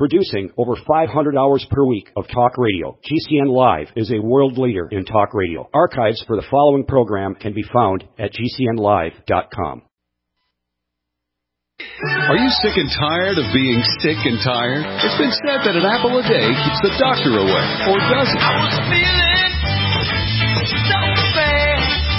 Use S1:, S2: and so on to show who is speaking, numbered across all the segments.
S1: Producing over 500 hours per week of talk radio, GCN Live is a world leader in talk radio. Archives for the following program can be found at GCNlive.com.
S2: Are you sick and tired of being sick and tired? It's been said that an apple a day keeps the doctor away, or does it? I was feeling so bad.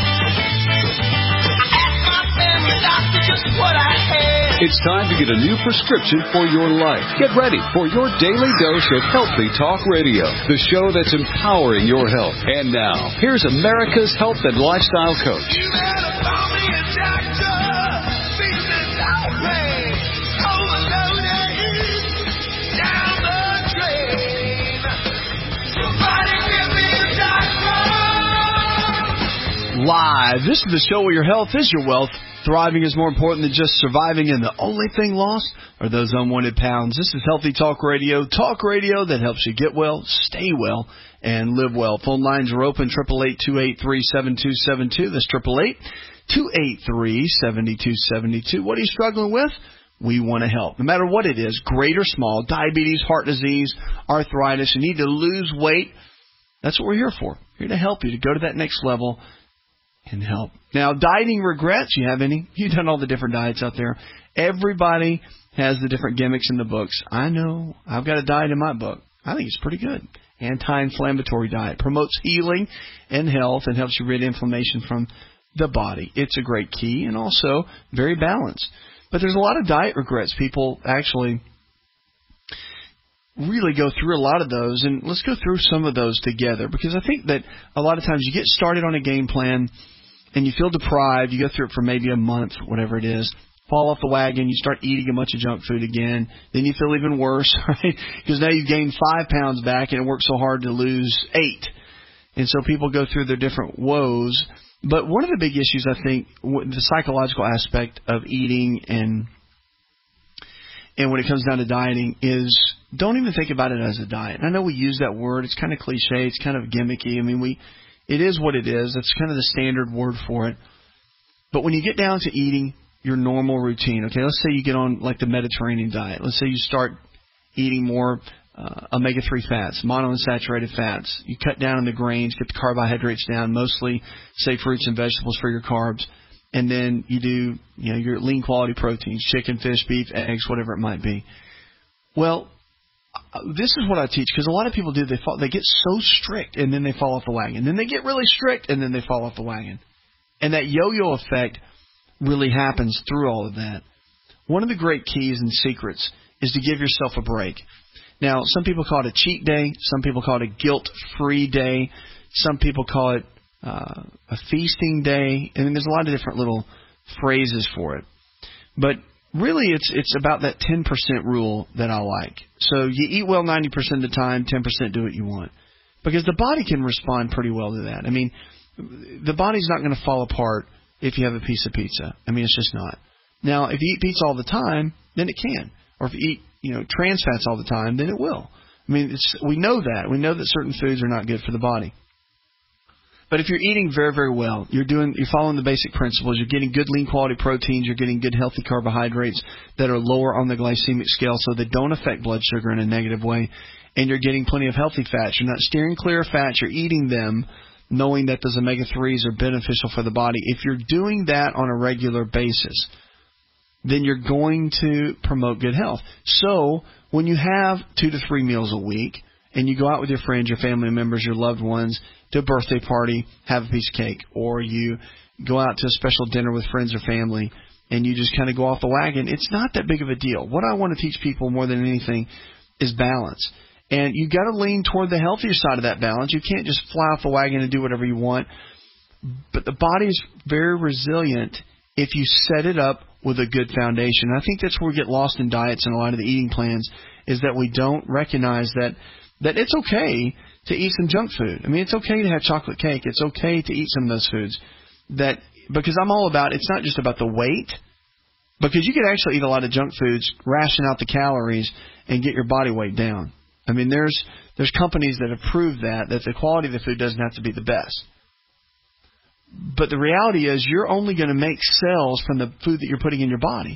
S2: I asked my family doctor just what I had. It's time to get a new prescription for your life. Get ready for your daily dose of Healthy Talk Radio, the show that's empowering your health. And now, here's America's health and lifestyle coach. You better call me a doctor.
S3: Live. This is the show where your health is your wealth. Thriving is more important than just surviving, and the only thing lost are those unwanted pounds. This is Healthy Talk Radio that helps you get well, stay well, and live well. Phone lines are open, 888-283-7272. That's 888-283-7272. What are you struggling with? We want to help. No matter what it is, great or small, diabetes, heart disease, arthritis, you need to lose weight. That's what we're here for. We're here to help you to go to that next level and help. Now, dieting regrets, you have any? You've done all the different diets out there. Everybody has the different gimmicks in the books. I know. I've got a diet in my book. I think it's pretty good. Anti-inflammatory diet. Promotes healing and health and helps you rid inflammation from the body. It's a great key and also very balanced. But there's a lot of diet regrets. People actually really go through a lot of those, and let's go through some of those together, because I think that a lot of times you get started on a game plan and you feel deprived. You go through it for maybe a month, whatever it is, fall off the wagon, you start eating a bunch of junk food again, then you feel even worse, right? Because now you've gained 5 pounds back and it worked so hard to lose 8. And so people go through their different woes. But one of the big issues, I think, the psychological aspect of eating and when it comes down to dieting is don't even think about it as a diet. And I know we use that word. It's kind of cliche. It's kind of gimmicky. I mean, it is what it is. That's kind of the standard word for it. But when you get down to eating your normal routine, okay, let's say you get on like the Mediterranean diet. Let's say you start eating more omega-3 fats, monounsaturated fats. You cut down on the grains, get the carbohydrates down, mostly, say, fruits and vegetables for your carbs. And then you do, your lean quality proteins, chicken, fish, beef, eggs, whatever it might be. Well, this is what I teach, because a lot of people do. They get so strict, and then they fall off the wagon. Then they get really strict, and then they fall off the wagon. And that yo-yo effect really happens through all of that. One of the great keys and secrets is to give yourself a break. Now, some people call it a cheat day. Some people call it a guilt-free day. Some people call it a feasting day. I mean, there's a lot of different little phrases for it. But really, it's about that 10% rule that I like. So you eat well 90% of the time, 10% do what you want. Because the body can respond pretty well to that. I mean, the body's not going to fall apart if you have a piece of pizza. I mean, it's just not. Now, if you eat pizza all the time, then it can. Or if you eat, trans fats all the time, then it will. I mean, we know that. We know that certain foods are not good for the body. But if you're eating very, very well, you're following the basic principles, you're getting good lean quality proteins, you're getting good healthy carbohydrates that are lower on the glycemic scale so they don't affect blood sugar in a negative way, and you're getting plenty of healthy fats. You're not steering clear of fats, you're eating them knowing that those omega-3s are beneficial for the body. If you're doing that on a regular basis, then you're going to promote good health. So when you have 2 to 3 meals a week and you go out with your friends, your family members, your loved ones to a birthday party, have a piece of cake, or you go out to a special dinner with friends or family and you just kind of go off the wagon, it's not that big of a deal. What I want to teach people more than anything is balance. And you got to lean toward the healthier side of that balance. You can't just fly off the wagon and do whatever you want. But the body's very resilient if you set it up with a good foundation. And I think that's where we get lost in diets and a lot of the eating plans, is that we don't recognize that it's okay to eat some junk food. I mean, it's okay to have chocolate cake. It's okay to eat some of those foods. Because I'm all about, it's not just about the weight, because you can actually eat a lot of junk foods, ration out the calories, and get your body weight down. I mean, there's companies that have proved that the quality of the food doesn't have to be the best. But the reality is you're only going to make cells from the food that you're putting in your body.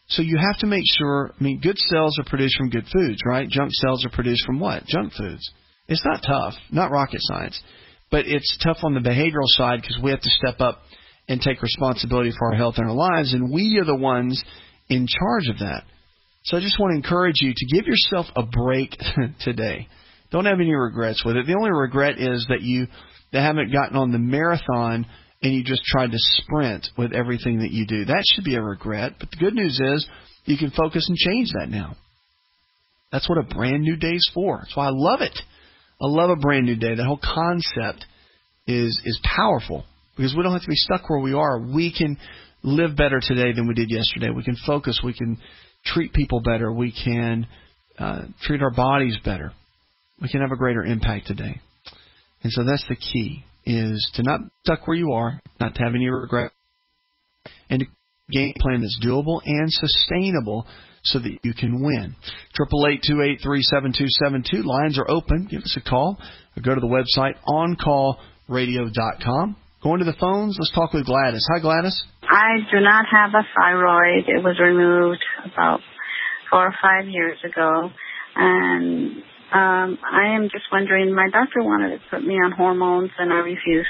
S3: So you have to make sure, good cells are produced from good foods, right? Junk cells are produced from what? Junk foods. It's not tough, not rocket science, but it's tough on the behavioral side because we have to step up and take responsibility for our health and our lives, and we are the ones in charge of that. So I just want to encourage you to give yourself a break today. Don't have any regrets with it. The only regret is that you haven't gotten on the marathon and you just tried to sprint with everything that you do. That should be a regret. But the good news is you can focus and change that now. That's what a brand new day is for. That's why I love it. I love a brand new day. That whole concept is powerful because we don't have to be stuck where we are. We can live better today than we did yesterday. We can focus. We can treat people better. We can treat our bodies better. We can have a greater impact today. And so that's the key, is to not be stuck where you are, not to have any regret, and to game plan that's doable and sustainable so that you can win. 888-283-7272. Lines are open. Give us a call or go to the website oncallradio.com. Going to the phones, let's talk with Gladys. Hi, Gladys.
S4: I do not have a thyroid. It was removed about 4 or 5 years ago. And I am just wondering, my doctor wanted to put me on hormones, and I refused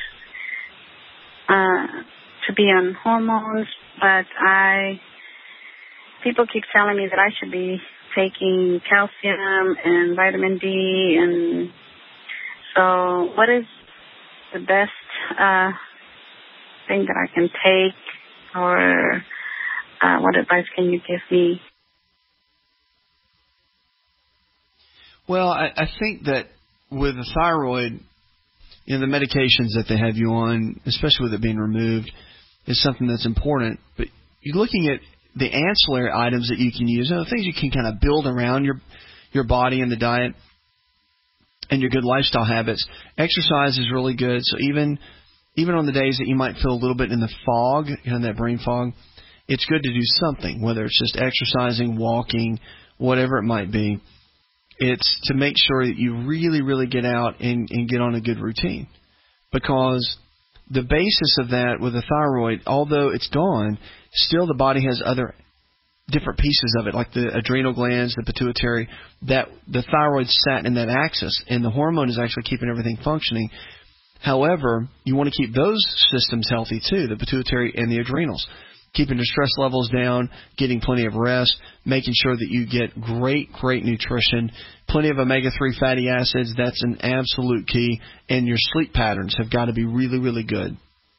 S4: to be on hormones. But people keep telling me that I should be taking calcium and vitamin D. And so what is the best thing that I can take, or what advice can you give me?
S3: Well, I think that with the thyroid, the medications that they have you on, especially with it being removed, is something that's important. But you're looking at the ancillary items that you can use, things you can kind of build around your body and the diet and your good lifestyle habits. Exercise is really good. So even on the days that you might feel a little bit in the fog, that brain fog, it's good to do something, whether it's just exercising, walking, whatever it might be. It's to make sure that you really, really get out and get on a good routine. Because the basis of that with the thyroid, although it's gone, still the body has other different pieces of it, like the adrenal glands, the pituitary, that the thyroid sat in that axis, and the hormone is actually keeping everything functioning. However, you want to keep those systems healthy too, the pituitary and the adrenals. Keeping the stress levels down, getting plenty of rest, making sure that you get great nutrition, plenty of omega-3 fatty acids. That's an absolute key. And your sleep patterns have got to be really, really good.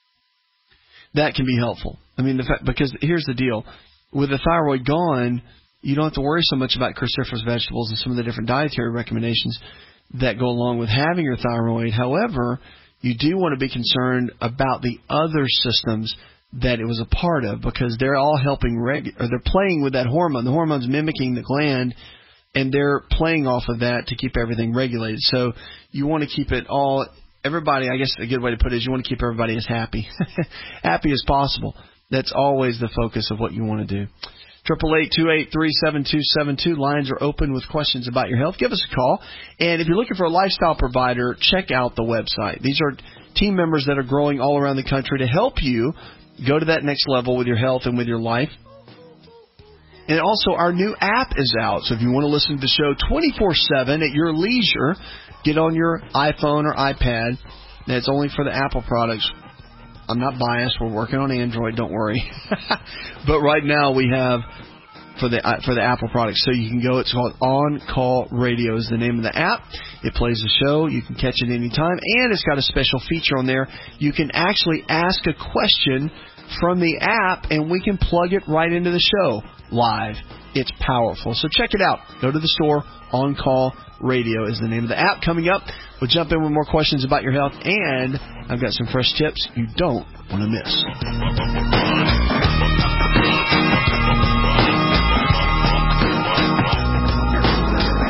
S3: That can be helpful. Because here's the deal. With the thyroid gone, you don't have to worry so much about cruciferous vegetables and some of the different dietary recommendations that go along with having your thyroid. However, you do want to be concerned about the other systems that it was a part of, because they're all helping they're playing with that hormone. The hormone's mimicking the gland, and they're playing off of that to keep everything regulated. So you want to keep it all, everybody, I guess a good way to put it is you want to keep everybody as happy as possible. That's always the focus of what you want to do. 888-283-7272. Lines are open with questions about your health. Give us a call. And if you're looking for a lifestyle provider, check out the website. These are team members that are growing all around the country to help you go to that next level with your health and with your life. And also, our new app is out. So if you want to listen to the show 24/7 at your leisure, get on your iPhone or iPad. And it's only for the Apple products. I'm not biased. We're working on Android. Don't worry. But right now we have for the Apple products. So you can go. It's called On Call Radio is the name of the app. It plays the show. You can catch it anytime. And it's got a special feature on there. You can actually ask a question from the app, and we can plug it right into the show live. It's powerful. So check it out. Go to the store. On Call Radio is the name of the app. Coming up, we'll jump in with more questions about your health, and I've got some fresh tips you don't want to miss.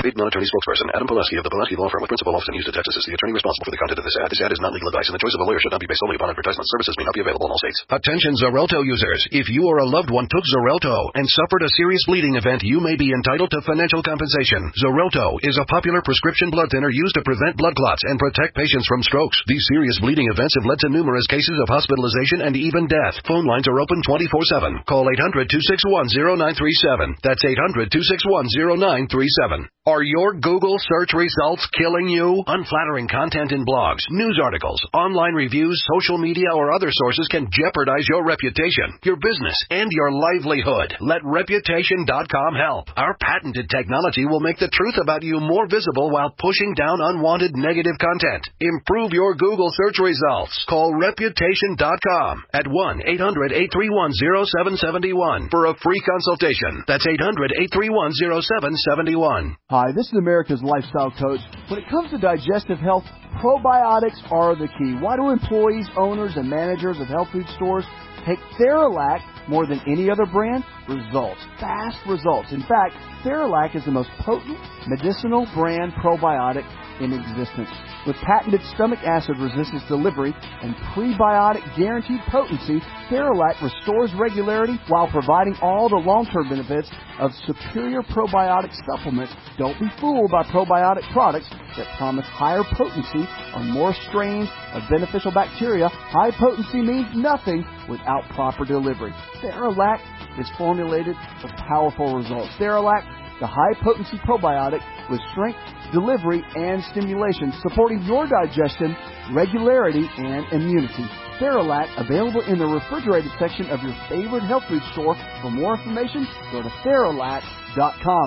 S5: Paid non-attorney spokesperson Adam Pulaski of the Pulaski Law Firm with principal office in Houston, Texas is the attorney responsible for the content of this ad. This ad is not legal advice, and the choice of a lawyer should not be based solely upon advertisement. Services may not be available in all states. Attention Xarelto users. If you or a loved one took Xarelto and suffered a serious bleeding event, you may be entitled to financial compensation. Xarelto is a popular prescription blood thinner used to prevent blood clots and protect patients from strokes. These serious bleeding events have led to numerous cases of hospitalization and even death. Phone lines are open 24/7. Call 800-261-0937. That's 800-261-0937. Are your Google search results killing you? Unflattering content in blogs, news articles, online reviews, social media, or other sources can jeopardize your reputation, your business, and your livelihood. Let Reputation.com help. Our patented technology will make the truth about you more visible while pushing down unwanted negative content. Improve your Google search results. Call Reputation.com at 1-800-831-0771 for a free consultation. That's 800-831-0771.
S3: Hi, this is America's Lifestyle Coach. When it comes to digestive health, probiotics are the key. Why do employees, owners, and managers of health food stores take Theralac more than any other brand? Results. Fast results. In fact, Theralac is the most potent medicinal brand probiotic in existence. With patented stomach acid resistance delivery and prebiotic guaranteed potency, Theralac restores regularity while providing all the long-term benefits of superior probiotic supplements. Don't be fooled by probiotic products that promise higher potency on more strains of beneficial bacteria. High potency means nothing without proper delivery. Theralac is formulated for powerful results. Theralac, the high-potency probiotic with strength, delivery, and stimulation, supporting your digestion, regularity, and immunity. Theralac, available in the refrigerated section of your favorite health food store. For more information, go to Theralac.com.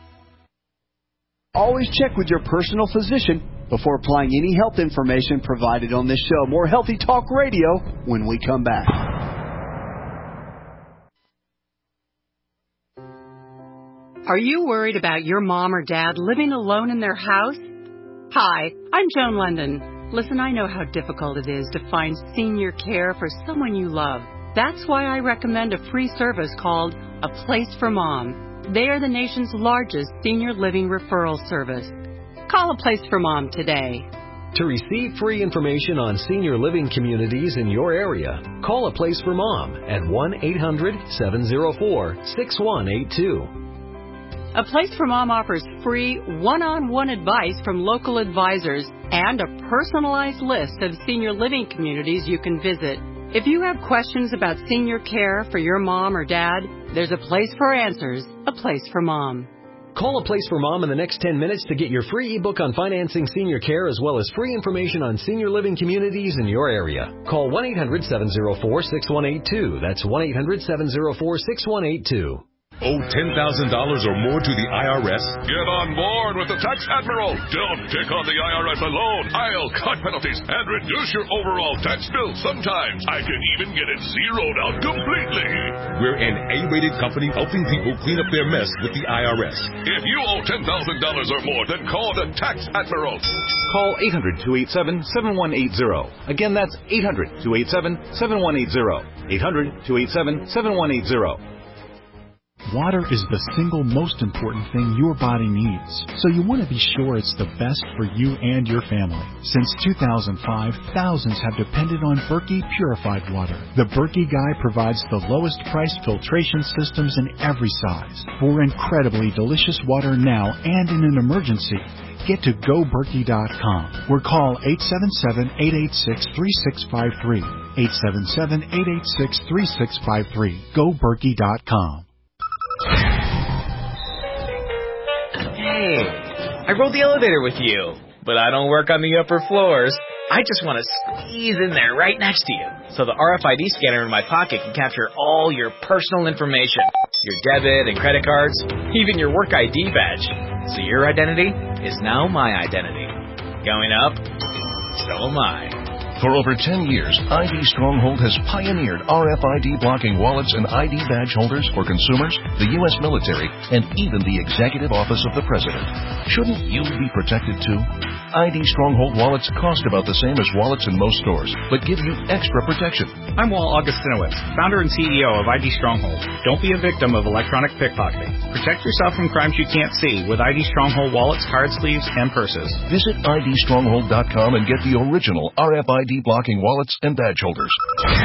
S3: Always check with your personal physician before applying any health information provided on this show. More Healthy Talk Radio when we come back.
S6: Are you worried about your mom or dad living alone in their house? Hi, I'm Joan London. Listen, I know how difficult it is to find senior care for someone you love. That's why I recommend a free service called A Place for Mom. They are the nation's largest senior living referral service. Call A Place for Mom today.
S7: To receive free information on senior living communities in your area, call A Place for Mom at 1-800-704-6182.
S6: A Place for Mom offers free one-on-one advice from local advisors and a personalized list of senior living communities you can visit. If you have questions about senior care for your mom or dad, there's a place for answers. A Place for Mom.
S7: Call A Place for Mom in the next 10 minutes to get your free ebook on financing senior care as well as free information on senior living communities in your area. Call 1-800-704-6182. That's 1-800-704-6182.
S8: Owe $10,000 or more to the IRS? Get on board with the Tax Admiral. Don't take on the IRS alone. I'll cut penalties and reduce your overall tax bill. Sometimes I can even get it zeroed out completely. We're an A-rated company helping people clean up their mess with the IRS. If you owe $10,000 or more, then call the Tax Admiral.
S9: Call 800-287-7180. Again, that's 800-287-7180. 800-287-7180.
S10: Water is the single most important thing your body needs, so you want to be sure it's the best for you and your family. Since 2005, thousands have depended on Berkey purified water. The Berkey Guy provides the lowest priced filtration systems in every size. For incredibly delicious water now and in an emergency, get to GoBerkey.com or call 877-886-3653. 877-886-3653. GoBerkey.com.
S11: Hey, I rode the elevator with you, but I don't work on the upper floors. I just want to squeeze in there right next to you, so the RFID scanner in my pocket can capture all your personal information, your debit and credit cards, even your work ID badge. So your identity is now my identity. Going up, so am I.
S12: For over 10 years, ID Stronghold has pioneered RFID blocking wallets and ID badge holders for consumers, the U.S. military, and even the Executive Office of the President. Shouldn't you be protected too? ID Stronghold wallets cost about the same as wallets in most stores, but give you extra protection.
S9: I'm Walt Augustinowicz, founder and CEO of ID Stronghold. Don't be a victim of electronic pickpocketing. Protect yourself from crimes you can't see with ID Stronghold wallets, card sleeves, and purses.
S12: Visit IDStronghold.com and get the original RFID blocking wallets and badge holders.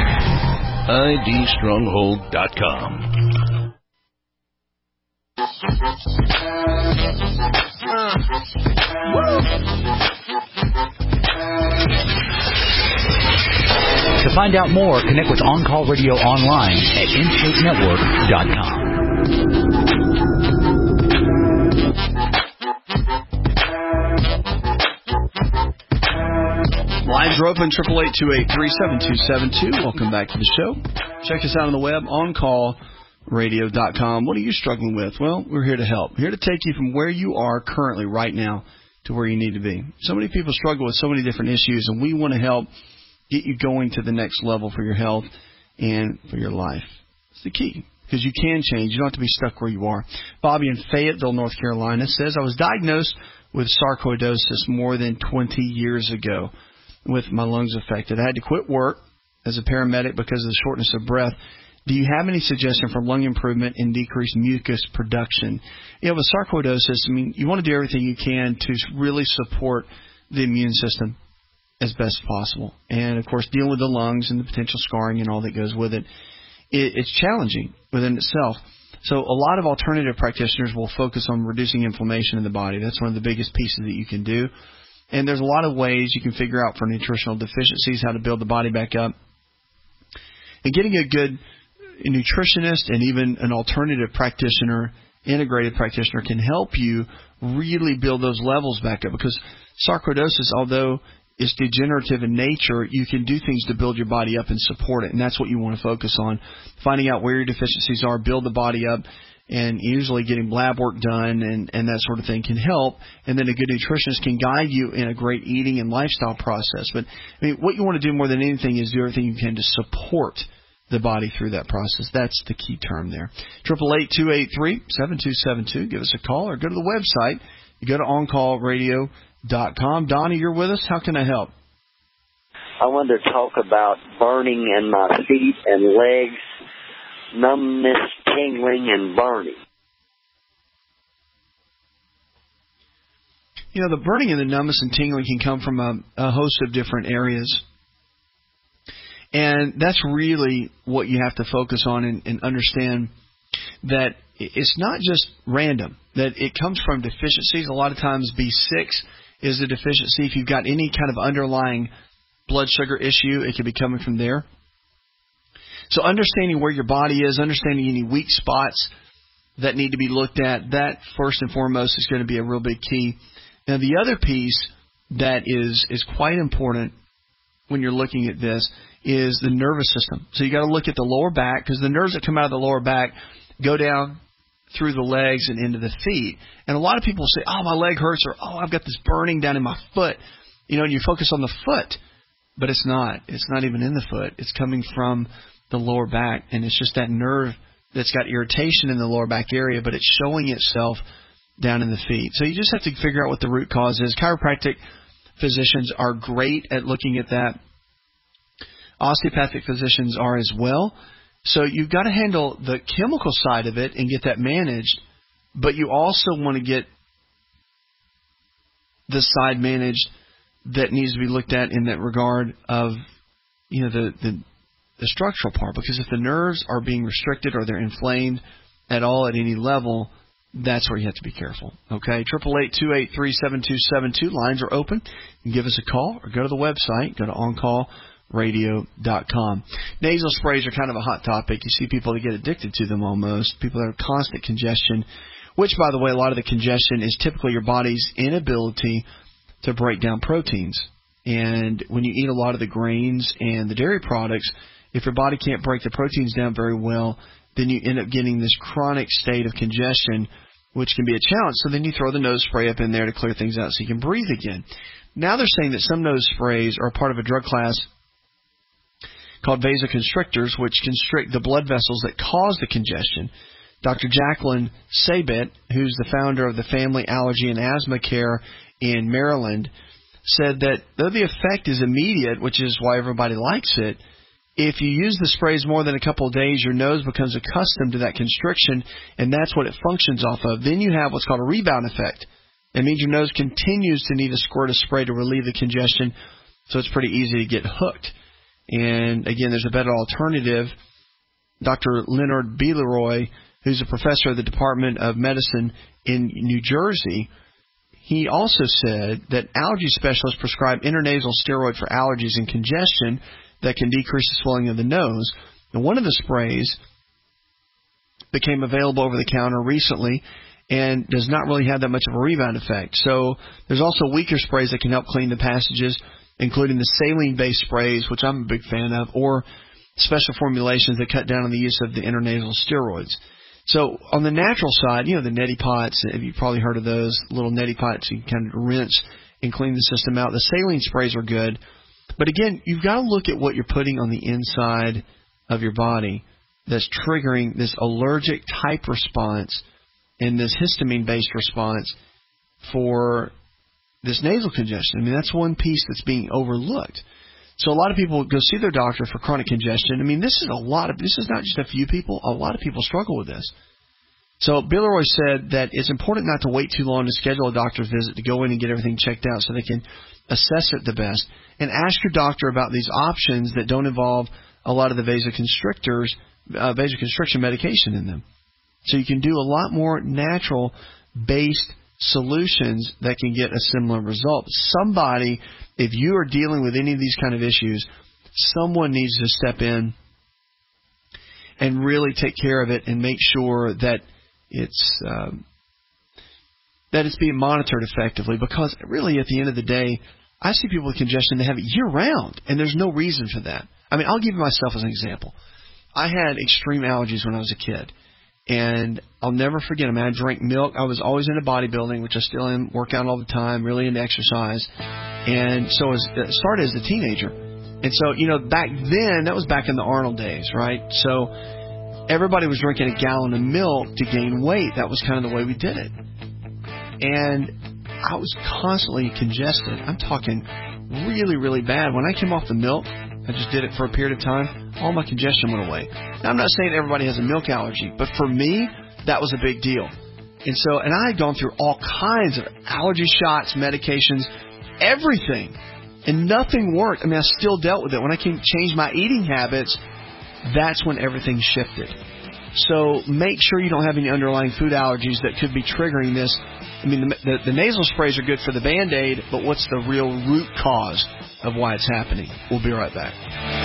S12: IDStronghold.com.
S13: To find out more, connect with On Call Radio online at InShapeNetwork.com.
S3: Lines are open, 888-283-7272. Welcome back to the show. Check us out on the web, OnCallRadio.com. What are you struggling with? Well, we're here to help. Here to take you from where you are currently right now to where you need to be. So many people struggle with so many different issues, and we want to help get you going to the next level for your health and for your life. It's the key, because you can change. You don't have to be stuck where you are. Bobby in Fayetteville, North Carolina says, I was diagnosed with sarcoidosis more than 20 years ago with my lungs affected. I had to quit work as a paramedic because of the shortness of breath. Do you have any suggestion for lung improvement and decreased mucus production? You know, with sarcoidosis, I mean, you want to do everything you can to really support the immune system as best as possible. And, of course, dealing with the lungs and the potential scarring and all that goes with it, it's challenging within itself. So a lot of alternative practitioners will focus on reducing inflammation in the body. That's one of the biggest pieces that you can do. And there's a lot of ways you can figure out for nutritional deficiencies how to build the body back up. And getting a good nutritionist and even an alternative practitioner, integrated practitioner, can help you really build those levels back up. Because sarcoidosis, although it's degenerative in nature, you can do things to build your body up and support it. And that's what you want to focus on. Finding out where your deficiencies are, build the body up, and usually getting lab work done and that sort of thing can help. And then a good nutritionist can guide you in a great eating and lifestyle process. But I mean, what you want to do more than anything is do everything you can to support the body through that process. That's the key term there. 888-283-7272. Give us a call or go to the website. You go to OnCallRadio.com. Donnie, you're with us. How can I help?
S14: I wanted to talk about burning in my feet and legs, numbness, tingling, and burning.
S3: You know, the burning and the numbness and tingling can come from a host of different areas. And that's really what you have to focus on and understand that it's not just random, that it comes from deficiencies. A lot of times B6 is a deficiency. If you've got any kind of underlying blood sugar issue, it could be coming from there. So understanding where your body is, understanding any weak spots that need to be looked at, that first and foremost is going to be a real big key. Now, the other piece that is quite important when you're looking at this is the nervous system. So you got to look at the lower back, because the nerves that come out of the lower back go down through the legs and into the feet. And a lot of people say, oh, my leg hurts, or oh, I've got this burning down in my foot. You know, and you focus on the foot, but it's not. It's not even in the foot. It's coming from the lower back, and it's just that nerve that's got irritation in the lower back area, but it's showing itself down in the feet. So you just have to figure out what the root cause is. Chiropractic physicians are great at looking at that. Osteopathic physicians are as well. So you've got to handle the chemical side of it and get that managed, but you also want to get the side managed that needs to be looked at in that regard of, you know, the structural part. Because if the nerves are being restricted or they're inflamed at all at any level, that's where you have to be careful. Okay, 888-283-7272. Lines are open. You can give us a call or go to the website. Go to OnCallRadio.com. Nasal sprays are kind of a hot topic. You see people that get addicted to them almost. People that have constant congestion, which, by the way, a lot of the congestion is typically your body's inability to break down proteins. And when you eat a lot of the grains and the dairy products, if your body can't break the proteins down very well, then you end up getting this chronic state of congestion, which can be a challenge. So then you throw the nose spray up in there to clear things out so you can breathe again. Now they're saying that some nose sprays are part of a drug class called vasoconstrictors, which constrict the blood vessels that cause the congestion. Dr. Jacqueline Sabet, who's the founder of the Family Allergy and Asthma Care in Maryland, said that though the effect is immediate, which is why everybody likes it, if you use the sprays more than a couple of days, your nose becomes accustomed to that constriction, and that's what it functions off of. Then you have what's called a rebound effect. It means your nose continues to need a squirt of spray to relieve the congestion, so it's pretty easy to get hooked. And, again, there's a better alternative. Dr. Leonard Billeroy, who's a professor of the Department of Medicine in New Jersey, he also said that allergy specialists prescribe intranasal steroid for allergies and congestion that can decrease the swelling of the nose. And one of the sprays became available over the counter recently and does not really have that much of a rebound effect. So there's also weaker sprays that can help clean the passages, including the saline-based sprays, which I'm a big fan of, or special formulations that cut down on the use of the intranasal steroids. So on the natural side, the neti pots, you've probably heard of those, little neti pots, you can kind of rinse and clean the system out. The saline sprays are good. But again, you've got to look at what you're putting on the inside of your body that's triggering this allergic type response and this histamine-based response for this nasal congestion. I mean, that's one piece that's being overlooked. So a lot of people go see their doctor for chronic congestion. I mean, this is not just a few people. A lot of people struggle with this. So Billeroy said that it's important not to wait too long to schedule a doctor's visit to go in and get everything checked out so they can assess it the best. And ask your doctor about these options that don't involve a lot of the vasoconstriction medication in them. So you can do a lot more natural-based solutions that can get a similar result. Somebody, if you are dealing with any of these kind of issues, someone needs to step in and really take care of it and make sure that it's being monitored effectively, because really at the end of the day, I see people with congestion, they have it year-round, and there's no reason for that. I mean, I'll give myself as an example. I had extreme allergies when I was a kid, and I'll never forget them. I drank milk. I was always into bodybuilding, which I still am, work out all the time, really into exercise. And so it started as a teenager. And so, back then, that was back in the Arnold days, right? So everybody was drinking a gallon of milk to gain weight. That was kind of the way we did it. And I was constantly congested. I'm talking really, really bad. When I came off the milk, I just did it for a period of time, all my congestion went away. Now, I'm not saying everybody has a milk allergy, but for me, that was a big deal. And I had gone through all kinds of allergy shots, medications, everything, and nothing worked. I mean, I still dealt with it. When I changed my eating habits, that's when everything shifted. So make sure you don't have any underlying food allergies that could be triggering this. I mean, the nasal sprays are good for the Band-Aid, but what's the real root cause of why it's happening? We'll be right back.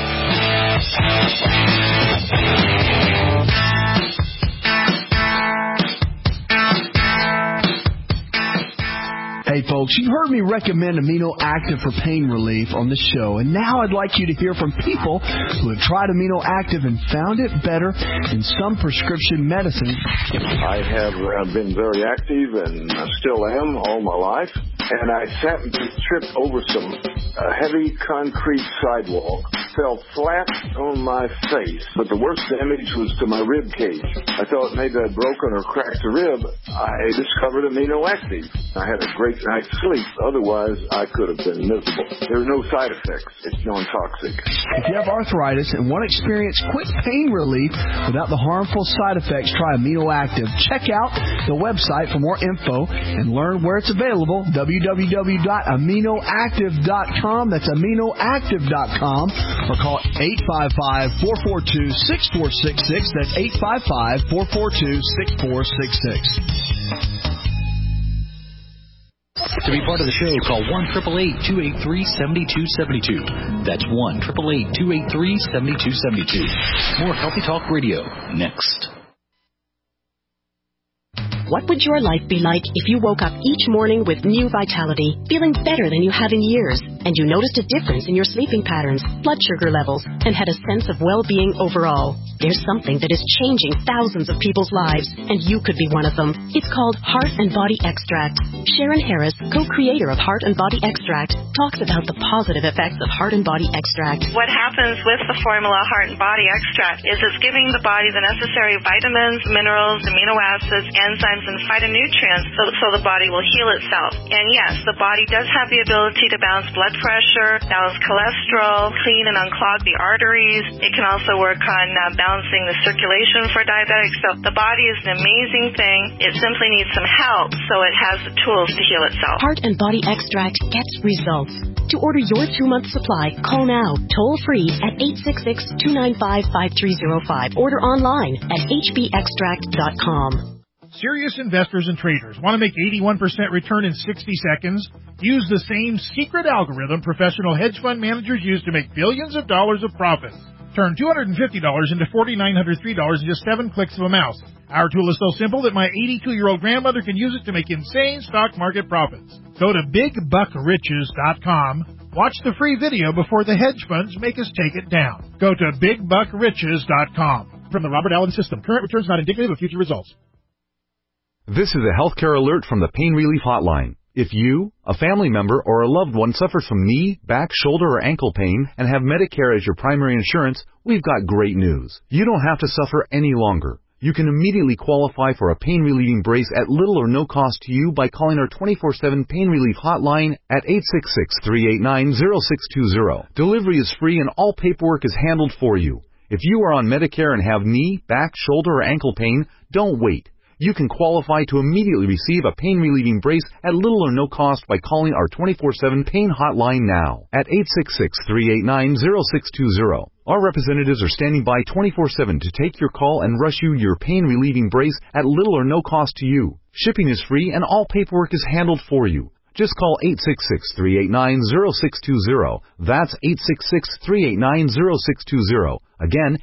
S15: Hey folks, you've heard me recommend Amino Active for pain relief on the show, and now I'd like you to hear from people who have tried Amino Active and found it better than some prescription medicine.
S16: I have been very active, and I still am all my life, and I happened to trip over some heavy concrete sidewalk, fell flat on my face, but the worst damage was to my rib cage. I thought maybe I'd broken or cracked a rib. I discovered Amino Active. I had a great night's sleep. Otherwise, I could have been miserable. There are no side effects. It's non-toxic.
S15: If you have arthritis and want to experience quick pain relief without the harmful side effects, try Amino Active. Check out the website for more info and learn where it's available, www.aminoactive.com. That's aminoactive.com. Or call 855-442-6466. That's 855-442-6466.
S13: To be part of the show, call 1-888-283-7272. That's 1-888-283-7272. More Healthy Talk Radio next.
S17: What would your life be like if you woke up each morning with new vitality, feeling better than you have in years? and you noticed a difference in your sleeping patterns, blood sugar levels, and had a sense of well-being overall. There's something that is changing thousands of people's lives, and you could be one of them. It's called Heart and Body Extract. Sharon Harris, co-creator of Heart and Body Extract, talks about the positive effects of Heart and Body Extract.
S18: What happens with the formula Heart and Body Extract is it's giving the body the necessary vitamins, minerals, amino acids, enzymes, and phytonutrients so the body will heal itself. And yes, the body does have the ability to balance blood pressure, balance cholesterol, clean and unclog the arteries. It can also work on balancing the circulation for diabetics. So the body is an amazing thing. It simply needs some help so it has the tools to heal itself.
S17: Heart and Body Extract gets results. To order your 2-month supply, call now, toll-free at 866-295-5305. Order online at hbextract.com.
S19: Serious investors and traders want to make 81% return in 60 seconds? Use the same secret algorithm professional hedge fund managers use to make billions of dollars of profits. Turn $250 into $4,903 in just 7 clicks of a mouse. Our tool is so simple that my 82-year-old grandmother can use it to make insane stock market profits. Go to BigBuckRiches.com. Watch the free video before the hedge funds make us take it down. Go to BigBuckRiches.com. From the Robert Allen System, current returns not indicative of future results.
S20: This is a healthcare alert from the Pain Relief Hotline. If you, a family member, or a loved one suffers from knee, back, shoulder, or ankle pain and have Medicare as your primary insurance, we've got great news. You don't have to suffer any longer. You can immediately qualify for a pain-relieving brace at little or no cost to you by calling our 24/7 Pain Relief Hotline at 866-389-0620. Delivery is free and all paperwork is handled for you. If you are on Medicare and have knee, back, shoulder, or ankle pain, don't wait. You can qualify to immediately receive a pain-relieving brace at little or no cost by calling our 24/7 Pain Hotline now at 866-389-0620. Our representatives are standing by 24/7 to take your call and rush you your pain-relieving brace at little or no cost to you. Shipping is free and all paperwork is handled for you. Just call 866-389-0620. That's 866-389-0620. Again,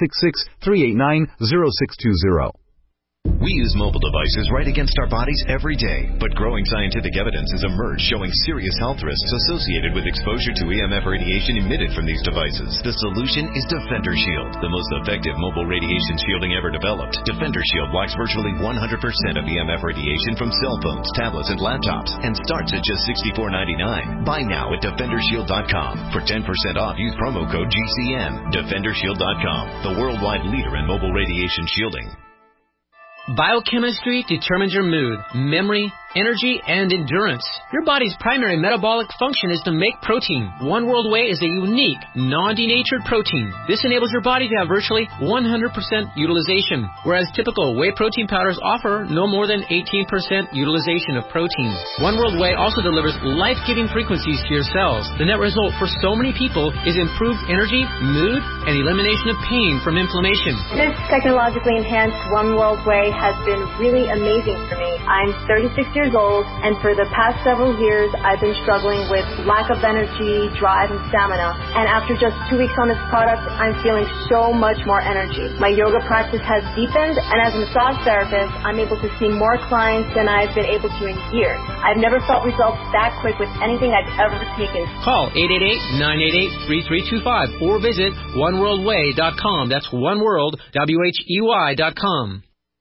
S20: 866-389-0620.
S21: We use mobile devices right against our bodies every day, but growing scientific evidence has emerged showing serious health risks associated with exposure to EMF radiation emitted from these devices. The solution is Defender Shield, the most effective mobile radiation shielding ever developed. Defender Shield blocks virtually 100% of EMF radiation from cell phones, tablets, and laptops, and starts at just $64.99. Buy now at DefenderShield.com. For 10% off, use promo code GCN. DefenderShield.com, the worldwide leader in mobile radiation shielding.
S22: Biochemistry determines your mood, memory, energy, and endurance. Your body's primary metabolic function is to make protein. One World Whey is a unique, non-denatured protein. This enables your body to have virtually 100% utilization, whereas typical whey protein powders offer no more than 18% utilization of protein. One World Whey also delivers life-giving frequencies to your cells. The net result for so many people is improved energy, mood, and elimination of pain from inflammation.
S23: This technologically enhanced One World Whey has been really amazing for me. I'm 36 years old, and for the past several years, I've been struggling with lack of energy, drive, and stamina. And after just 2 weeks on this product, I'm feeling so much more energy. My yoga practice has deepened, and as a massage therapist, I'm able to see more clients than I've been able to in years. I've never felt results that quick with anything I've ever taken.
S22: Call 888-988-3325 or visit oneworldwhey.com. That's oneworld, WHEY.com.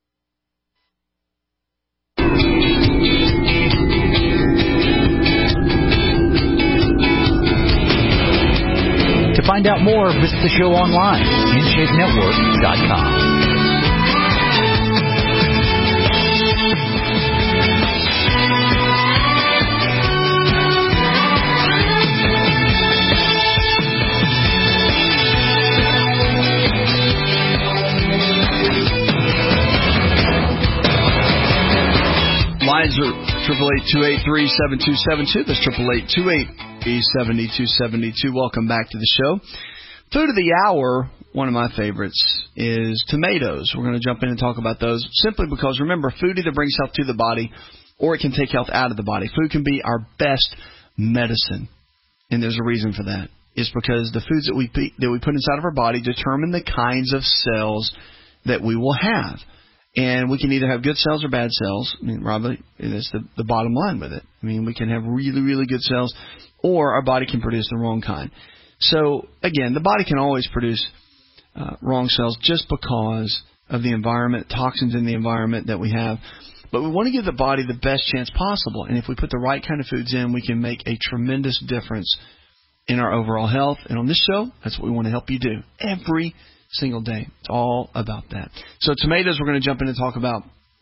S13: To find out more, visit the show online, InShapeNetwork.com.
S15: Lines are 888-283-7272. That's 888-283-7272. Welcome back to the show. Food of the hour, one of my favorites, is tomatoes. We're going to jump in and talk about those simply because, remember, food either brings health to the body or it can take health out of the body. Food can be our best medicine, and there's a reason for that. It's because the foods that we put inside of our body determine the kinds of cells that we will have.
S3: And we can either have good cells or bad cells. I mean, Robbie, that's the bottom line with it. I mean, we can have really, really good cells, or our body can produce the wrong kind. So, again, the body can always produce wrong cells just because of the environment, toxins in the environment that we have. But we want to give the body the best chance possible. And if we put the right kind of foods in, we can make a tremendous difference in our overall health. And on this show, that's what we want to help you do every single day. It's all about that. So tomatoes, we're going to jump in and talk about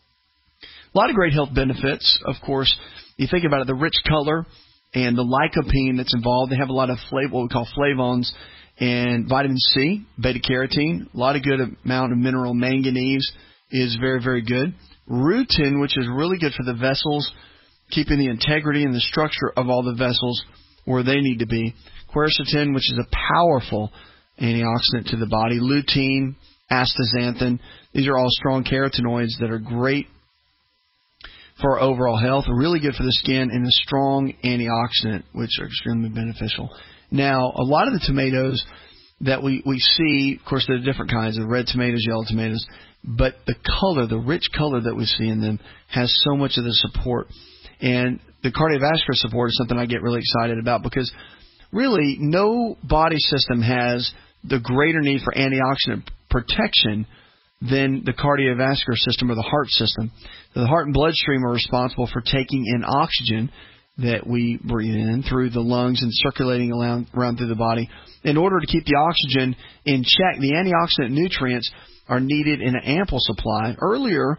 S3: a lot of great health benefits. Of course, you think about it, the rich color and the lycopene that's involved. They have a lot of what we call flavones and vitamin C, beta-carotene. A lot of good amount of mineral manganese is very, very good. Rutin, which is really good for the vessels, keeping the integrity and the structure of all the vessels where they need to be. Quercetin, which is a powerful antioxidant to the body. Lutein, astaxanthin. These are all strong carotenoids that are great for our overall health, really good for the skin, and a strong antioxidant, which are extremely beneficial. Now, a lot of the tomatoes that we see, of course, there are different kinds of red tomatoes, yellow tomatoes, but the color, the rich color that we see in them has so much of the support. And the cardiovascular support is something I get really excited about because really no body system has the greater need for antioxidant protection than the cardiovascular system or the heart system. The heart and bloodstream are responsible for taking in oxygen that we breathe in through the lungs and circulating around through the body. In order to keep the oxygen in check, the antioxidant nutrients are needed in an ample supply. Earlier,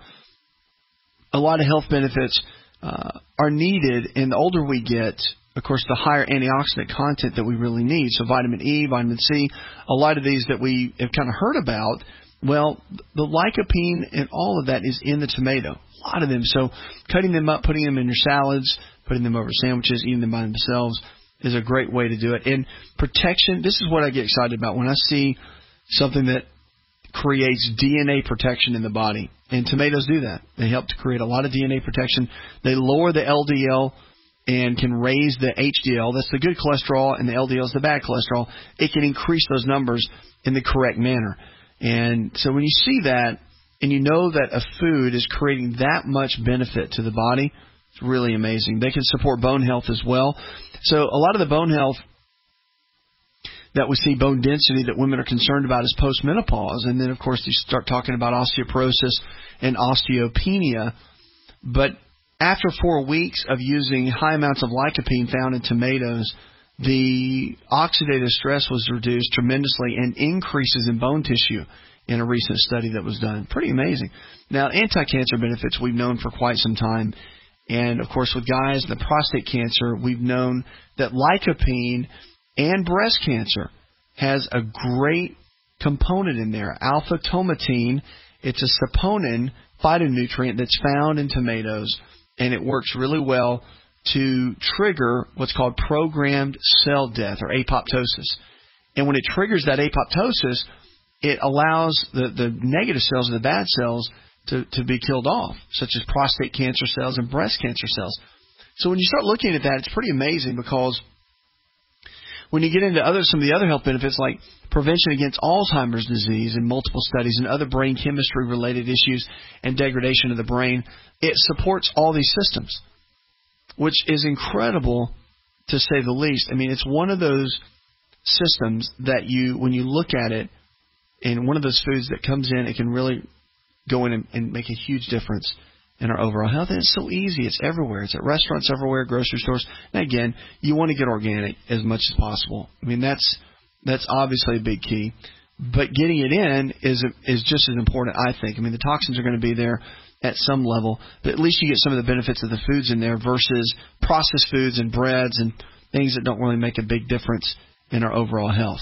S3: a lot of health benefits are needed, and the older we get, of course, the higher antioxidant content that we really need. So vitamin E, vitamin C, a lot of these that we have kind of heard about, well, the lycopene and all of that is in the tomato, a lot of them. So cutting them up, putting them in your salads, putting them over sandwiches, eating them by themselves is a great way to do it. And protection, this is what I get excited about when I see something that creates DNA protection in the body. And tomatoes do that. They help to create a lot of DNA protection. They lower the LDL and can raise the HDL. That's the good cholesterol, and the LDL is the bad cholesterol. It can increase those numbers in the correct manner. And so when you see that and you know that a food is creating that much benefit to the body, it's really amazing. They can support bone health as well. So a lot of the bone health that we see, bone density that women are concerned about, is postmenopause. And then, of course, you start talking about osteoporosis and osteopenia. But after 4 weeks of using high amounts of lycopene found in tomatoes, the oxidative stress was reduced tremendously and increases in bone tissue in a recent study that was done. Pretty amazing. Now, anti-cancer benefits we've known for quite some time. And, of course, with guys, the prostate cancer, we've known that lycopene and breast cancer has a great component in there. Alpha-tomatine, it's a saponin phytonutrient that's found in tomatoes, and it works really well to trigger what's called programmed cell death, or apoptosis. And when it triggers that apoptosis, it allows the negative cells, the bad cells, to be killed off, such as prostate cancer cells and breast cancer cells. So when you start looking at that, it's pretty amazing, because when you get into some of the other health benefits, like prevention against Alzheimer's disease in multiple studies and other brain chemistry-related issues and degradation of the brain, it supports all these systems, which is incredible to say the least. I mean, it's one of those systems that when you look at it, and one of those foods that comes in, it can really go in and make a huge difference in our overall health. And it's so easy. It's everywhere. It's at restaurants everywhere, grocery stores. And again, you want to get organic as much as possible. I mean, that's obviously a big key. But getting it in is just as important, I think. I mean, the toxins are going to be there at some level, but at least you get some of the benefits of the foods in there versus processed foods and breads and things that don't really make a big difference in our overall health.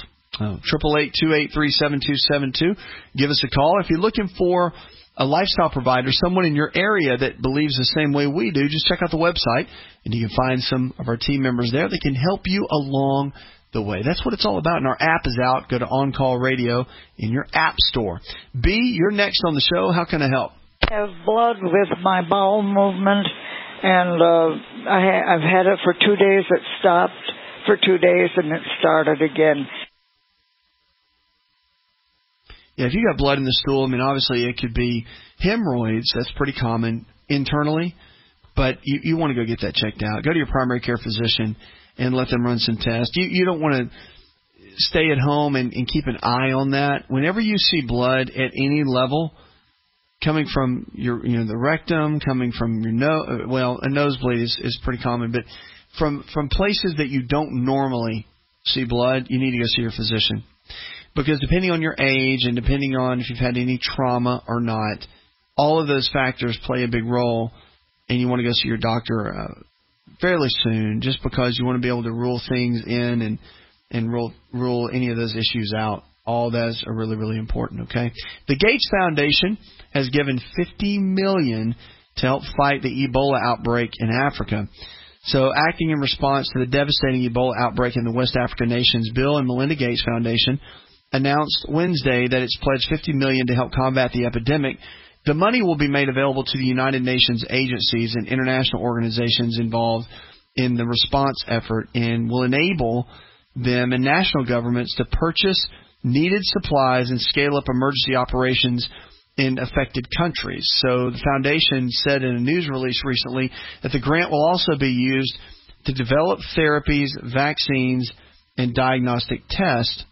S3: 888-283-7272. Give us a call. If you're looking for a lifestyle provider, someone in your area that believes the same way we do, just check out the website, and you can find some of our team members there that can help you along the way. That's what it's all about. And our app is out. Go to On Call Radio in your app store. B, you're next on the show. How can I help?
S1: I have blood with my bowel movement, and I've had it for 2 days. It stopped for 2 days, and it started again.
S3: if you got blood in the stool, I mean, obviously it could be hemorrhoids. That's pretty common internally, but you want to go get that checked out. Go to your primary care physician and let them run some tests. You don't want to stay at home and keep an eye on that. Whenever you see blood at any level coming from the rectum, coming from your nose, well, a nosebleed is pretty common, but from places that you don't normally see blood, you need to go see your physician. Because depending on your age and depending on if you've had any trauma or not, all of those factors play a big role, and you want to go see your doctor fairly soon, just because you want to be able to rule things in and rule any of those issues out. All those are really, really important, okay? The Gates Foundation has given $50 million to help fight the Ebola outbreak in Africa. So acting in response to the devastating Ebola outbreak in the West African nations, Bill and Melinda Gates Foundation announced Wednesday that it's pledged $50 million to help combat the epidemic. The money will be made available to the United Nations agencies and international organizations involved in the response effort and will enable them and national governments to purchase needed supplies and scale up emergency operations in affected countries. So the foundation said in a news release recently that the grant will also be used to develop therapies, vaccines, and diagnostic tests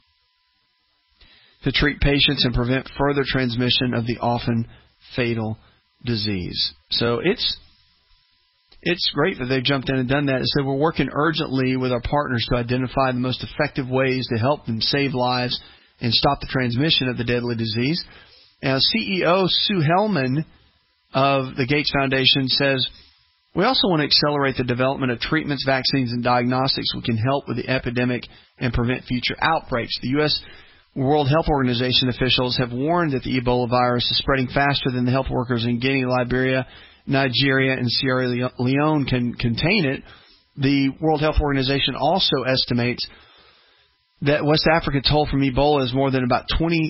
S3: to treat patients and prevent further transmission of the often fatal disease. So it's great that they've jumped in and done that. It said we're working urgently with our partners to identify the most effective ways to help them save lives and stop the transmission of the deadly disease. Now, CEO Sue Hellman of the Gates Foundation says, we also want to accelerate the development of treatments, vaccines, and diagnostics which can help with the epidemic and prevent future outbreaks. The U.S. World Health Organization officials have warned that the Ebola virus is spreading faster than the health workers in Guinea, Liberia, Nigeria, and Sierra Leone can contain it. The World Health Organization also estimates that West Africa toll from Ebola is more than about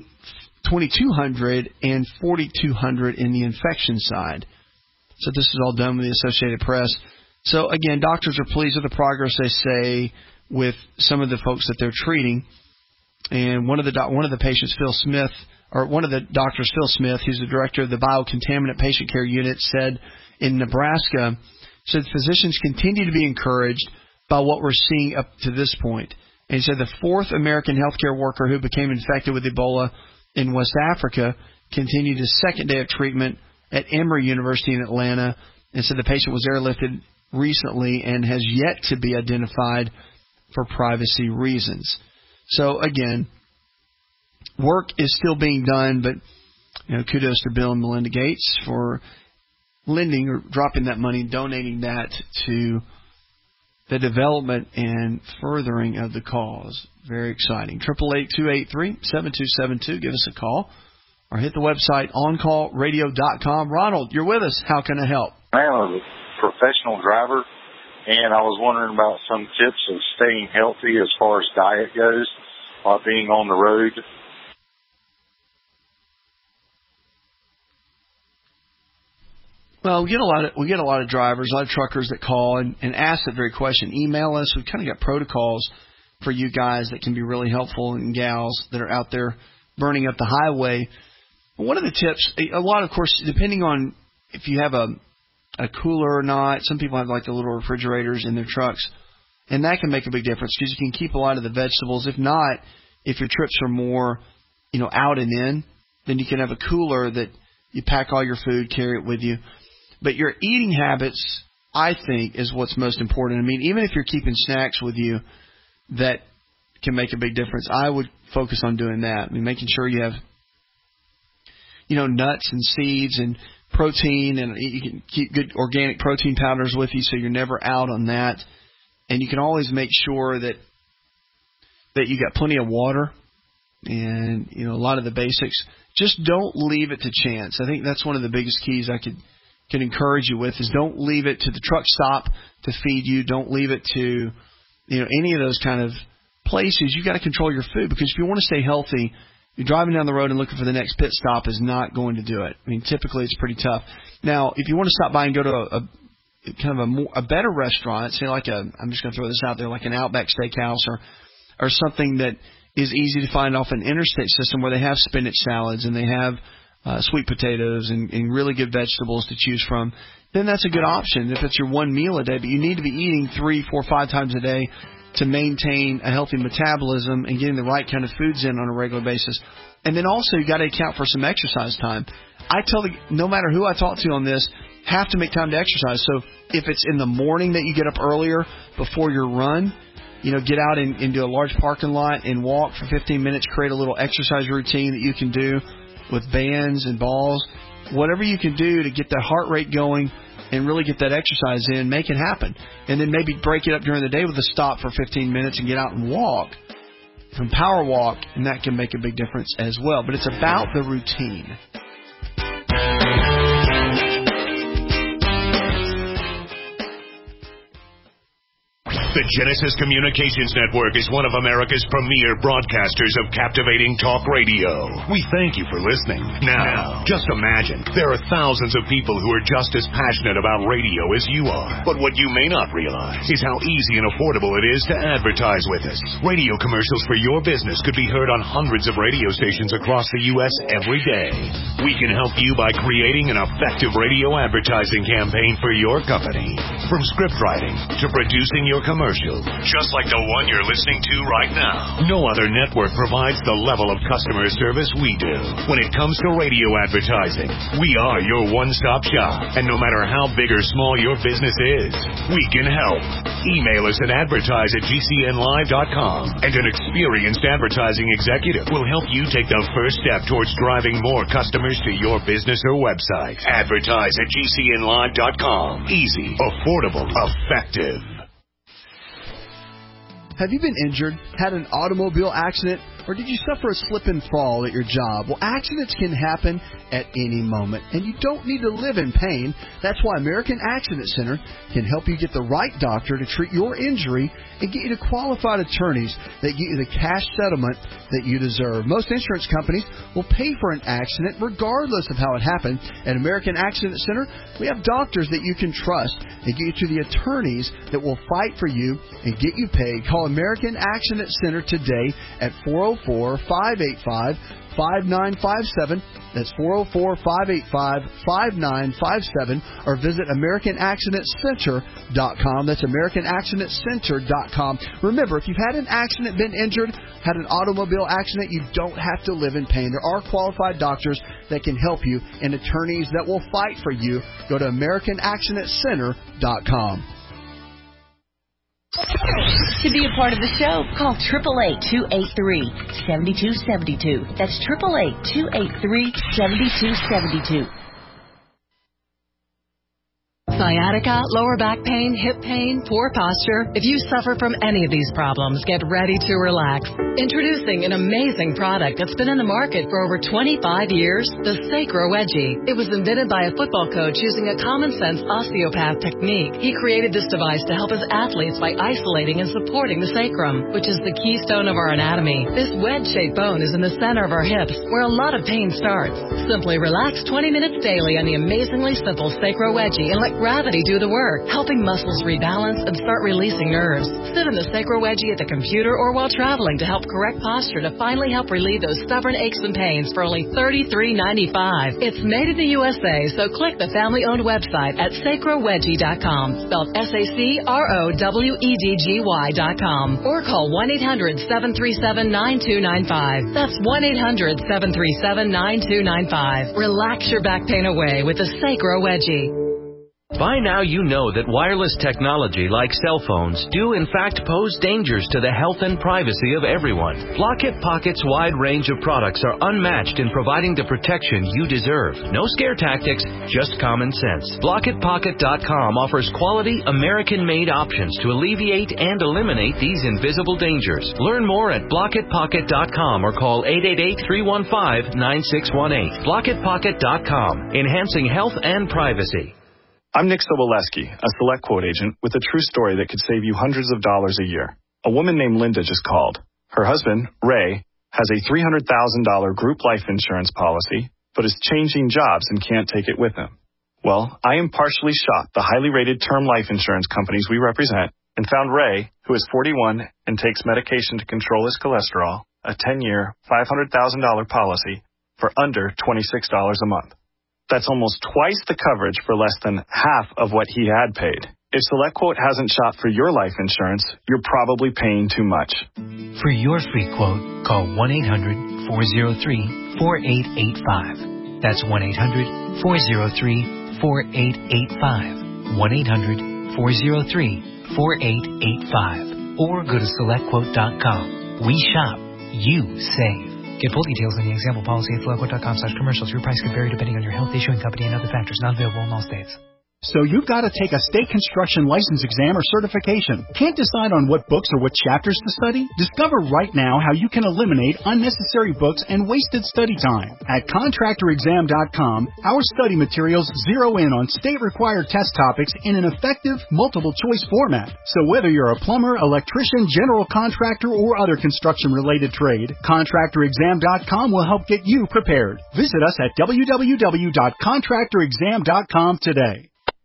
S3: 2,200 and 4,200 in the infection side. So this is all done with the Associated Press. So again, doctors are pleased with the progress, they say, with some of the folks that they're treating. And one of the patients, Phil Smith, or one of the doctors, Phil Smith, who's the director of the Biocontaminant Patient Care Unit, said in Nebraska, said physicians continue to be encouraged by what we're seeing up to this point. And he said the fourth American healthcare worker who became infected with Ebola in West Africa continued his second day of treatment at Emory University in Atlanta, and said the patient was airlifted recently and has yet to be identified for privacy reasons. So again, work is still being done, but kudos to Bill and Melinda Gates for lending or dropping that money, donating that to the development and furthering of the cause. Very exciting. 888-283-7272. Give us a call or hit the website oncallradio.com. Ronald, you're with us. How can I help?
S2: I'm a professional driver, and I was wondering about some tips of staying healthy as far as diet goes while being on the road.
S3: Well, we get a lot of drivers, a lot of truckers that call and ask that very question. Email us. We've kind of got protocols for you guys that can be really helpful, and gals that are out there burning up the highway. One of the tips, a lot, of course, depending on if you have a cooler or not. Some people have like the little refrigerators in their trucks, and that can make a big difference because you can keep a lot of the vegetables. If not, if your trips are more, out and in, then you can have a cooler that you pack all your food, carry it with you. But your eating habits, I think, is what's most important. I mean, even if you're keeping snacks with you, that can make a big difference. I would focus on doing that. I mean, making sure you have, nuts and seeds and protein, and you can keep good organic protein powders with you so you're never out on that. And you can always make sure that you got plenty of water and, a lot of the basics. Just don't leave it to chance. I think that's one of the biggest keys I can encourage you with is don't leave it to the truck stop to feed you. Don't leave it to, any of those kind of places. You got to control your food, because if you want to stay healthy, you're driving down the road and looking for the next pit stop is not going to do it. I mean, typically it's pretty tough. Now, if you want to stop by and go to a better restaurant, say I'm just going to throw this out there, like an Outback Steakhouse or something that is easy to find off an interstate system where they have spinach salads and they have sweet potatoes and really good vegetables to choose from, then that's a good option if it's your one meal a day. But you need to be eating 3, 4, 5 times a day to maintain a healthy metabolism and getting the right kind of foods in on a regular basis. And then also you got to account for some exercise time. I tell no matter who I talk to on this, have to make time to exercise. So if it's in the morning that you get up earlier before your run, get out into a large parking lot and walk for 15 minutes, create a little exercise routine that you can do with bands and balls. Whatever you can do to get that heart rate going and really get that exercise in, make it happen. And then maybe break it up during the day with a stop for 15 minutes and get out and walk. From power walk, and that can make a big difference as well. But it's about the routine.
S4: The Genesis Communications Network is one of America's premier broadcasters of captivating talk radio. We thank you for listening. Now, just imagine, there are thousands of people who are just as passionate about radio as you are. But what you may not realize is how easy and affordable it is to advertise with us. Radio commercials for your business could be heard on hundreds of radio stations across the U.S. every day. We can help you by creating an effective radio advertising campaign for your company. From script writing to producing your commercial, just like the one you're listening to right now. No other network provides the level of customer service we do. When it comes to radio advertising, we are your one-stop shop. And no matter how big or small your business is, we can help. Email us at advertise@gcnlive.com, and an experienced advertising executive will help you take the first step towards driving more customers to your business or website. Advertise@gcnlive.com. Easy, affordable, effective.
S15: Have you been injured, had an automobile accident, or did you suffer a slip and fall at your job? Well, accidents can happen at any moment, and you don't need to live in pain. That's why American Accident Center can help you get the right doctor to treat your injury and get you to qualified attorneys that get you the cash settlement that you deserve. Most insurance companies will pay for an accident regardless of how it happened. At American Accident Center, we have doctors that you can trust and get you to the attorneys that will fight for you and get you paid. Call American Accident Center today at 404-585-5957. That's 404-585-5957. Or visit AmericanAccidentCenter.com. That's AmericanAccidentCenter.com. Remember, if you've had an accident, been injured, had an automobile accident, you don't have to live in pain. There are qualified doctors that can help you and attorneys that will fight for you. Go to AmericanAccidentCenter.com.
S5: To be a part of the show, call 888-283-7272. That's 888-283-7272.
S6: Sciatica, lower back pain, hip pain, poor posture. If you suffer from any of these problems, get ready to relax. Introducing an amazing product that's been in the market for over 25 years, the Sacro Wedgie. It was invented by a football coach using a common-sense osteopath technique. He created this device to help his athletes by isolating and supporting the sacrum, which is the keystone of our anatomy. This wedge-shaped bone is in the center of our hips, where a lot of pain starts. Simply relax 20 minutes daily on the amazingly simple Sacro Wedgie and let gravity do the work, helping muscles rebalance and start releasing nerves. Sit in the Sacro Wedgie at the computer or while traveling to help correct posture to finally help relieve those stubborn aches and pains for only $33.95. It's made in the USA, so click the family-owned website at sacrowedgie.com, spelled SACROWEDGY.com, or call 1-800-737-9295. That's 1-800-737-9295. Relax your back pain away with the Sacro Wedgie.
S24: By now you know that wireless technology like cell phones do in fact pose dangers to the health and privacy of everyone. Block-It Pocket's wide range of products are unmatched in providing the protection you deserve. No scare tactics, just common sense. BlockItPocket.com offers quality American-made options to alleviate and eliminate these invisible dangers. Learn more at BlockItPocket.com or call 888-315-9618. BlockItPocket.com, enhancing health and privacy.
S25: I'm Nick Soboleski, a Select Quote agent with a true story that could save you hundreds of dollars a year. A woman named Linda just called. Her husband, Ray, has a $300,000 group life insurance policy, but is changing jobs and can't take it with him. Well, I impartially shopped the highly rated term life insurance companies we represent and found Ray, who is 41 and takes medication to control his cholesterol, a 10-year, $500,000 policy for under $26 a month. That's almost twice the coverage for less than half of what he had paid. If SelectQuote hasn't shopped for your life insurance, you're probably paying too much.
S7: For your free quote, call 1-800-403-4885. That's 1-800-403-4885. 1-800-403-4885. Or go to SelectQuote.com. We shop. You save. Get full details in the example policy at SelectQuote.com/commercials. Your price could vary depending on your health, issuing company, and other factors. Not available in all states.
S8: So you've got to take a state construction license exam or certification. Can't decide on what books or what chapters to study? Discover right now how you can eliminate unnecessary books and wasted study time. At ContractorExam.com, our study materials zero in on state-required test topics in an effective, multiple-choice format. So whether you're a plumber, electrician, general contractor, or other construction-related trade, ContractorExam.com will help get you prepared. Visit us at www.ContractorExam.com today.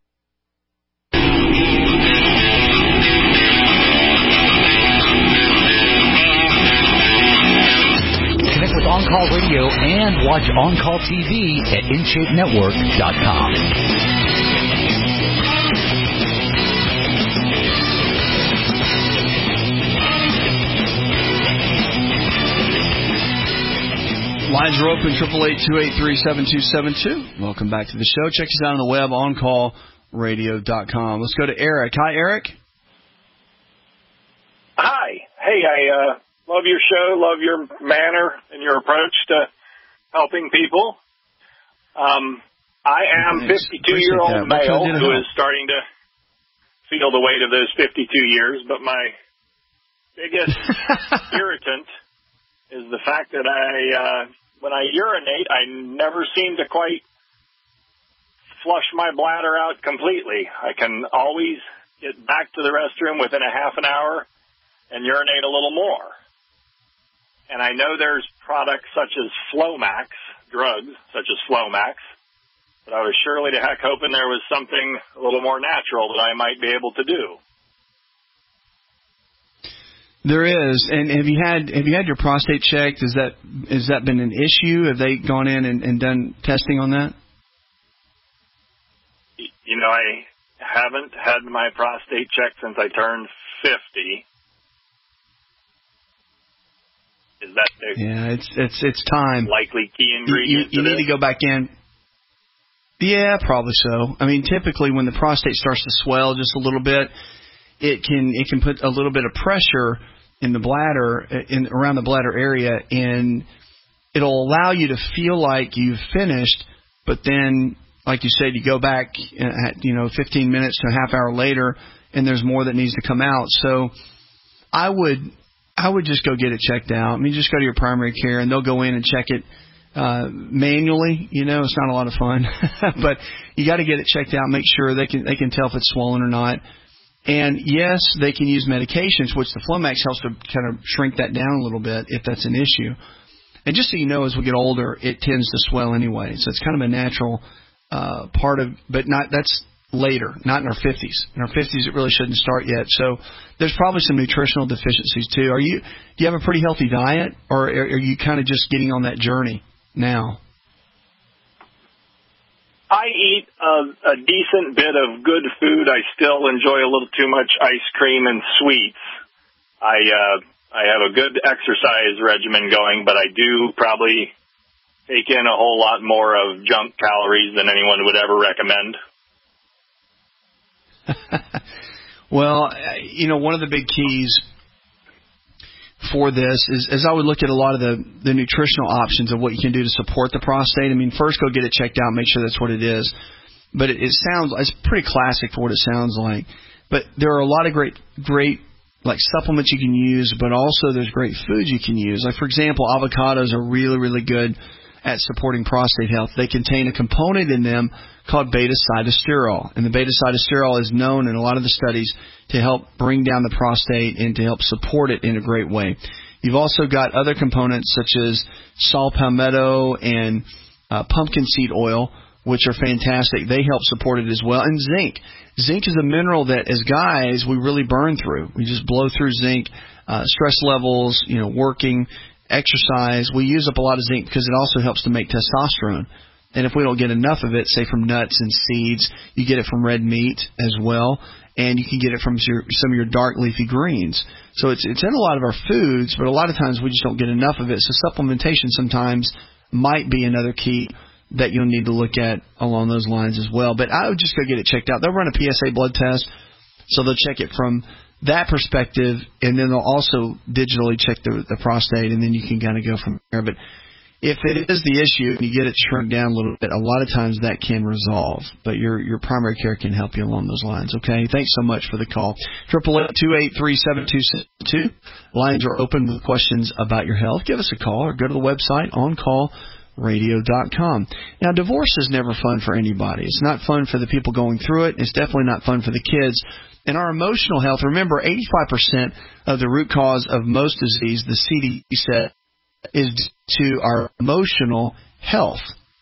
S13: Connect with On Call Radio and watch On Call TV at InShapeNetwork.com.
S3: Lines are open, 888-283-7272. Welcome back to the show. Check us out on the web, OnCallRadio.com. Let's go to Eric. Hi, Eric.
S9: Hi. Hey, I love your show, love your manner and your approach to helping people. I am 52-year-old male who is starting to feel the weight of those 52 years, but my biggest irritant is the fact that when I urinate, I never seem to quite flush my bladder out completely. I can always get back to the restroom within a half an hour and urinate a little more. And I know there's products such as Flomax, drugs such as Flomax, but I was surely to heck hoping there was something a little more natural that I might be able to do.
S3: There is, and have you had your prostate checked? Has that been an issue? Have they gone in and done testing on that?
S9: You know, I haven't had my prostate checked since I turned 50. Is that
S3: it's time.
S9: Likely key ingredient?
S3: You need to go back in. Yeah, probably so. I mean, typically when the prostate starts to swell just a little bit, it can put a little bit of pressure in the bladder, around the bladder area, and it'll allow you to feel like you've finished, but then, like you said, you go back, 15 minutes to a half hour later, and there's more that needs to come out. So I would just go get it checked out. I mean, just go to your primary care, and they'll go in and check it manually. You know, it's not a lot of fun, but you got to get it checked out. Make sure they can tell if it's swollen or not. And yes, they can use medications, which the Flomax helps to kind of shrink that down a little bit if that's an issue. And just so you know, as we get older, it tends to swell anyway. So it's kind of a natural part of, but that's later, not in our 50s. In our 50s, it really shouldn't start yet. So there's probably some nutritional deficiencies too. Do you have a pretty healthy diet, or are you kind of just getting on that journey now?
S9: I eat a decent bit of good food. I still enjoy a little too much ice cream and sweets. I have a good exercise regimen going, but I do probably take in a whole lot more of junk calories than anyone would ever recommend.
S3: Well, one of the big keys for this is, as I would look at a lot of the nutritional options of what you can do to support the prostate. I mean, first go get it checked out, make sure that's what it is. But it's pretty classic for what it sounds like. But there are a lot of great like supplements you can use, but also there's great foods you can use. Like, for example, avocados are really, really good at supporting prostate health. They contain a component in them called beta-sitosterol. And the beta-sitosterol is known in a lot of the studies to help bring down the prostate and to help support it in a great way. You've also got other components such as saw palmetto and pumpkin seed oil, which are fantastic. They help support it as well. And zinc. Zinc is a mineral that, as guys, we really burn through. We just blow through zinc. Stress levels, working, exercise. We use up a lot of zinc because it also helps to make testosterone. And if we don't get enough of it, say from nuts and seeds, you get it from red meat as well, and you can get it from some of your dark leafy greens. So it's in a lot of our foods, but a lot of times we just don't get enough of it. So supplementation sometimes might be another key that you'll need to look at along those lines as well. But I would just go get it checked out. They'll run a PSA blood test, so they'll check it from that perspective, and then they'll also digitally check the prostate, and then you can kind of go from there. But if it is the issue and you get it shrunk down a little bit, a lot of times that can resolve. But your primary care can help you along those lines, okay? Thanks so much for the call. 888-283-7272. Lines are open with questions about your health. Give us a call or go to the website, OnCallRadio.com. Now, divorce is never fun for anybody. It's not fun for the people going through it. It's definitely not fun for the kids. And our emotional health, remember, 85% of the root cause of most disease, the CDC said, is to our emotional health.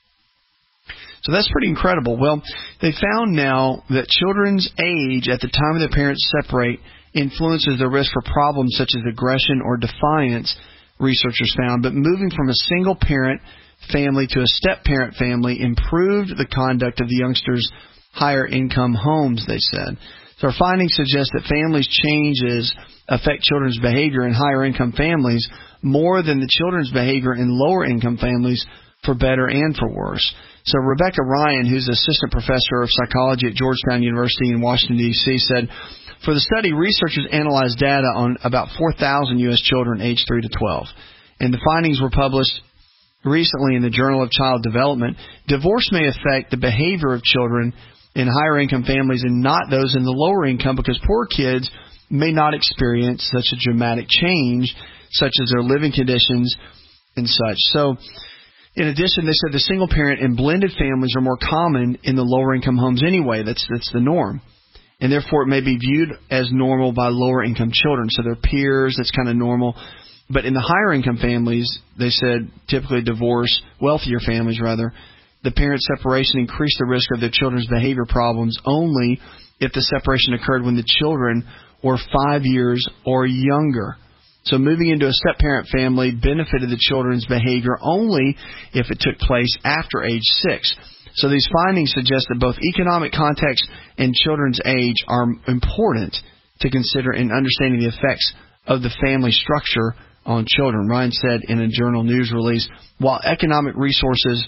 S3: So that's pretty incredible. Well, they found now that children's age at the time of their parents separate influences their risk for problems such as aggression or defiance, researchers found. But moving from a single-parent family to a step-parent family improved the conduct of the youngsters' higher-income homes, they said. So our findings suggest that families' changes affect children's behavior in higher-income families more than the children's behavior in lower-income families, for better and for worse. So Rebecca Ryan, who's assistant professor of psychology at Georgetown University in Washington, D.C., said, for the study, researchers analyzed data on about 4,000 U.S. children aged 3 to 12. And the findings were published recently in the Journal of Child Development. Divorce may affect the behavior of children in higher-income families and not those in the lower income, because poor kids may not experience such a dramatic change, such as their living conditions and such. So, in addition, they said the single-parent and blended families are more common in the lower-income homes anyway. That's the norm. And therefore, it may be viewed as normal by lower-income children. So their peers, that's kind of normal. But in the higher-income families, they said typically wealthier families rather, the parent separation increased the risk of their children's behavior problems only if the separation occurred when the children were 5 years or younger. So moving into a step-parent family benefited the children's behavior only if it took place after age 6. So these findings suggest that both economic context and children's age are important to consider in understanding the effects of the family structure on children. Ryan said in a journal news release, while economic resources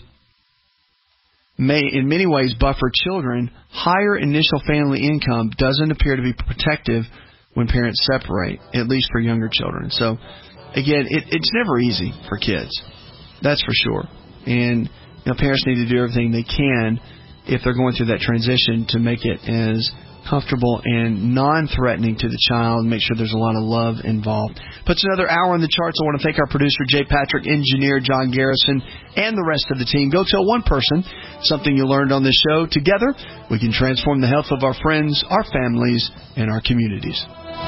S3: may in many ways buffer children, higher initial family income doesn't appear to be protective when parents separate, at least for younger children. So, again, it's never easy for kids. That's for sure. And parents need to do everything they can if they're going through that transition to make it as comfortable and non-threatening to the child and make sure there's a lot of love involved. Puts another hour on the charts. I want to thank our producer, Jay Patrick, engineer John Garrison, and the rest of the team. Go tell one person something you learned on this show. Together, we can transform the health of our friends, our families, and our communities.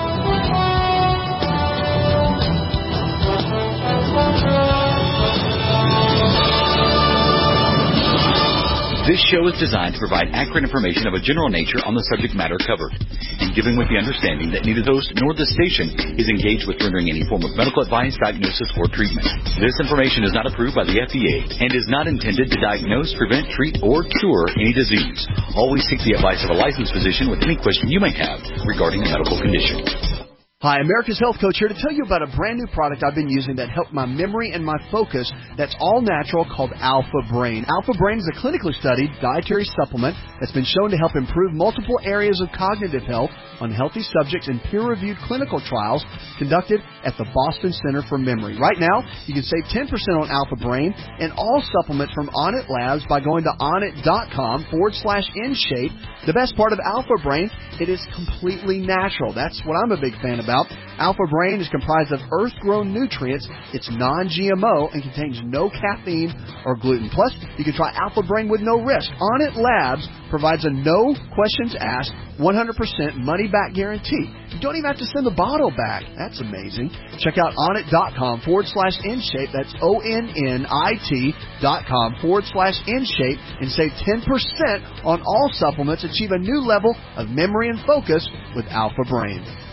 S13: This show is designed to provide accurate information of a general nature on the subject matter covered, and given with the understanding that neither the host nor the station is engaged with rendering any form of medical advice, diagnosis, or treatment. This information is not approved by the FDA and is not intended to diagnose, prevent, treat, or cure any disease. Always seek the advice of a licensed physician with any question you may have regarding a medical condition.
S3: Hi, America's Health Coach here to tell you about a brand new product I've been using that helped my memory and my focus that's all natural called Alpha Brain. Alpha Brain is a clinically studied dietary supplement that's been shown to help improve multiple areas of cognitive health on healthy subjects in peer-reviewed clinical trials conducted at the Boston Center for Memory. Right now, you can save 10% on Alpha Brain and all supplements from Onnit Labs by going to onnit.com/InShape. The best part of Alpha Brain, it is completely natural. That's what I'm a big fan of. Alpha Brain is comprised of earth-grown nutrients. It's non-GMO and contains no caffeine or gluten. Plus, you can try Alpha Brain with no risk. Onnit Labs provides a no questions asked, 100% money-back guarantee. You don't even have to send the bottle back. That's amazing. Check out onnit.com/InShape. That's ONNIT.com/InShape and save 10% on all supplements. Achieve a new level of memory and focus with Alpha Brain.